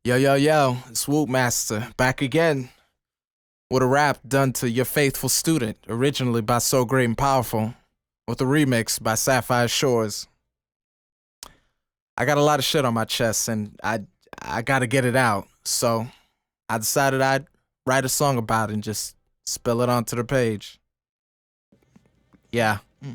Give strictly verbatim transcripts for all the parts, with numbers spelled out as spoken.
Yo, yo, yo, it's Woot Master, back again with a rap done to Your Faithful Student, originally by So Great and Powerful, with a remix by Sapphire Shores. I got a lot of shit on my chest and I I gotta get it out, so I decided I'd write a song about it and just spill it onto the page. Yeah.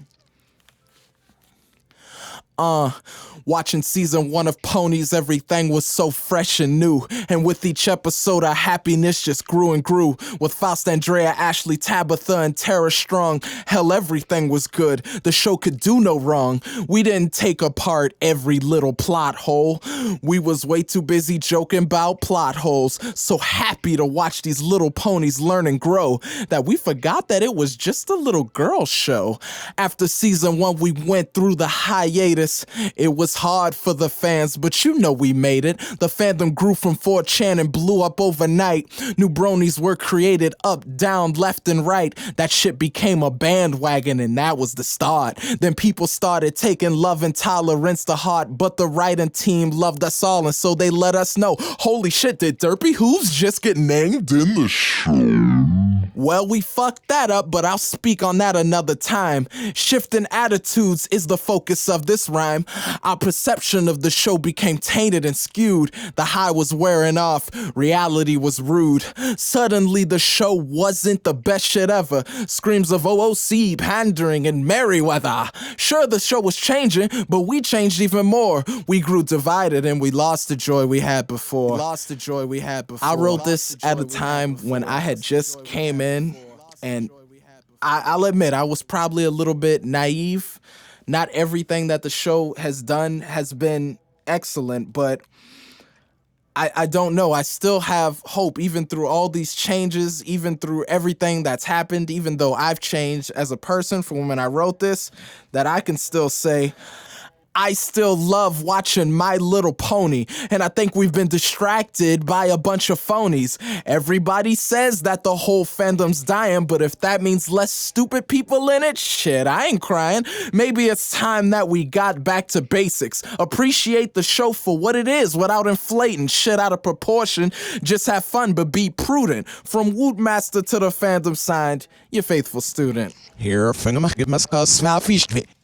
Uh, watching season one of Ponies, everything was so fresh and new. And with each episode, our happiness just grew and grew. With Faust, Andrea, Ashley, Tabitha, and Tara Strong, hell, everything was good. The show could do no wrong. We didn't take apart every little plot hole. We was way too busy joking about plot holes. So happy to watch these little ponies learn and grow that we forgot that it was just a little girl show. After season one, we went through the hiatus. It was hard for the fans, but you know we made it. The fandom grew from four chan and blew up overnight. New bronies were created up, down, left, and right. That shit became a bandwagon, and that was the start. Then people started taking love and tolerance to heart, but the writing team loved us all, and so they let us know, holy shit, did Derpy Hooves just get named in the show? Well, we fucked that up, but I'll speak on that another time. Shifting attitudes is the focus of this rhyme. Our perception of the show became tainted and skewed. The high was wearing off, reality was rude. Suddenly the show wasn't the best shit ever. Screams of O O C, pandering, and Merryweather. Sure, the show was changing, but we changed even more. We grew divided and we lost the joy we had before. We lost the joy we had before. I wrote this at a time when I had just came in. And I, I'll admit, I was probably a little bit naive. Not everything that the show has done has been excellent, but I, I don't know. I still have hope, even through all these changes, even through everything that's happened, even though I've changed as a person from when I wrote this, that I can still say, I still love watching My Little Pony, and I think we've been distracted by a bunch of phonies. Everybody says that the whole fandom's dying, but if that means less stupid people in it, shit, I ain't crying. Maybe it's time that we got back to basics. Appreciate the show for what it is without inflating shit out of proportion. Just have fun, but be prudent. From Woot Master to the fandom signed, Your Faithful Student. Hier, vang hem, geef me smel fish.